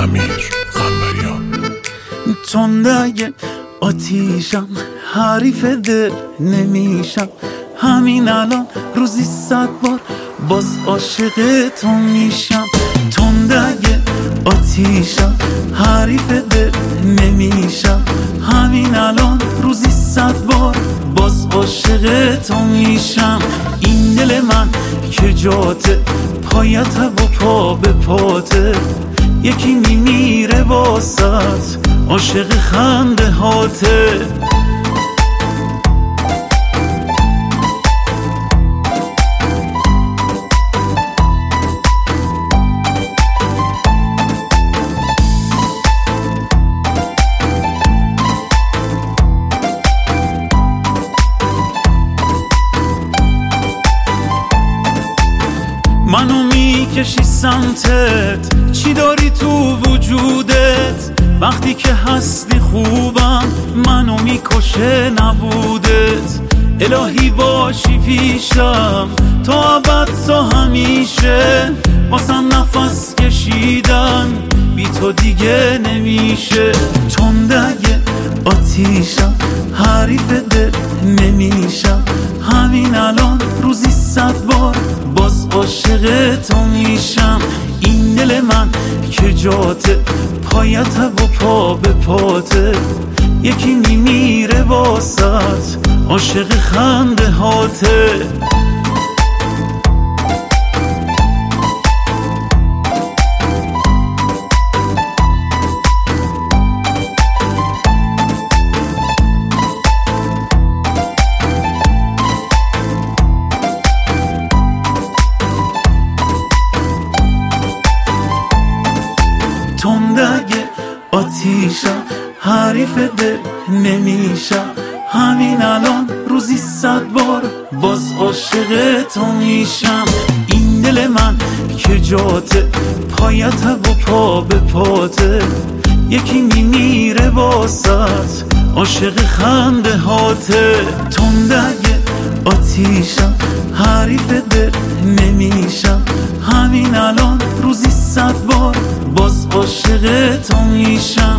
امیر قنبریان. تندگه آتیشم، حریف دل نمیشم، همین الان روزی 100 بار باز عاشق تو میشم. تندگه آتیشم، حریف دل نمیشم، همین الان روزی 100 بار باز عاشق تو میشم. این دل من که جاته، پایت و پا به پاته، یکی میمیره واسط عاشق خنده هاته. منو میکشی سمتت، چی داری تو وجودت؟ وقتی که هستی خوبم، منو میکشه نبودت. الهی باشی پیشم تا ابد تا همیشه، واسم نفس کشیدن بی تو دیگه نمیشه. تندگه آتیشم، حریف دل نمیشم، همین الان روزی 100 بار باز عاشق تو میشم. این دل من که جاته، پایت و پا به پاته، یکی میمیره واسط عاشق خنده هاته. تندگه آتیشم، حریف دل نمیشم، همین الان روزی 100 بار باز عاشق تو میشم. این دل من که جاته، پایت و پا به پاته، یکی میمیره واسط عاشق خنده هاته. تندگه آتیشم، حریف دل نمیشم، همین الان روزی 100 بار باز عاشق تو میشم.